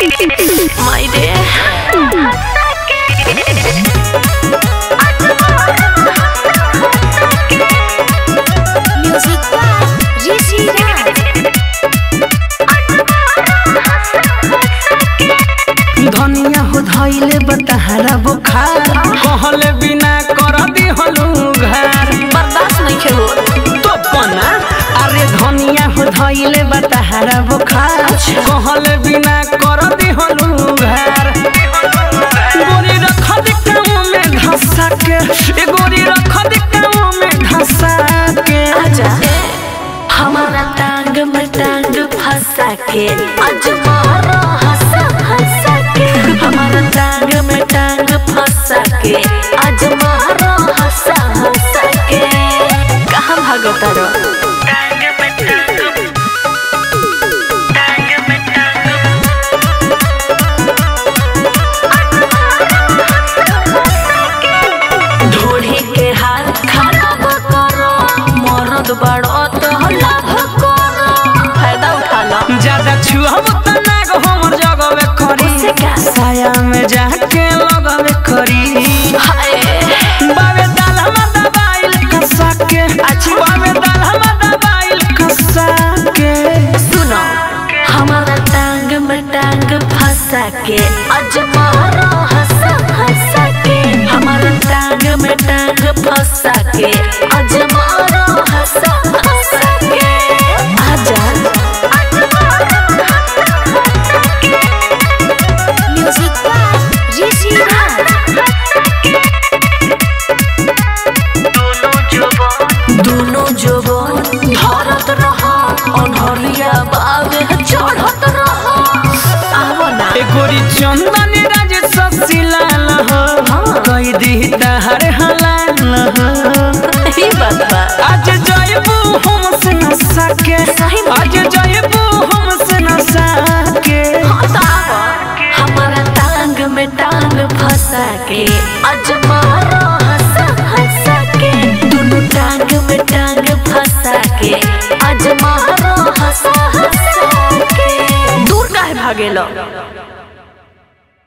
My dear Music by Rishi Raj धनिया हो धइले बतहरा बुखार कहले बिना कर दी हलू घर बर्दाश्त नहीं खेलो तो पना अरे धनिया हो धइले बतहरा बुखार कहले बिना कर दी हलू घर गोरी रख दे कामों में धंसा के गोरी रख दे कामों में धंसा के आजा हमारा टांग में टांग फंसा के आज मारो हंसा हंसा के हमारा टांग में टांग फंसा के आज मारो हंसा हंसा के कहाँ भागता रो ढोढ़ी के हाथ खराब करो मरद बड़ो तो लाभ करो फायदा उठा लो ज्यादा छुआब त नाग हमर जगवे करी उससे क्या साया में जाके लगवे करी हाय बावे दाल हम दबाइल कसा के बावे दाल हम दबाइल कसा के सुनो हमारा टांग में टांग फंसा के आज मारो हंसा हंसा के हमारा टांग में टांग फंसा के आज मारो हंसा हंसा के आजा म्यूजिक बाय ऋषि राज दोनों जुबान धरत रहा अनहरिया बावे चढ़त रहा आवो ना ए गोरी चंदन राज ससिलाल हो कई दी तहर हलाल हो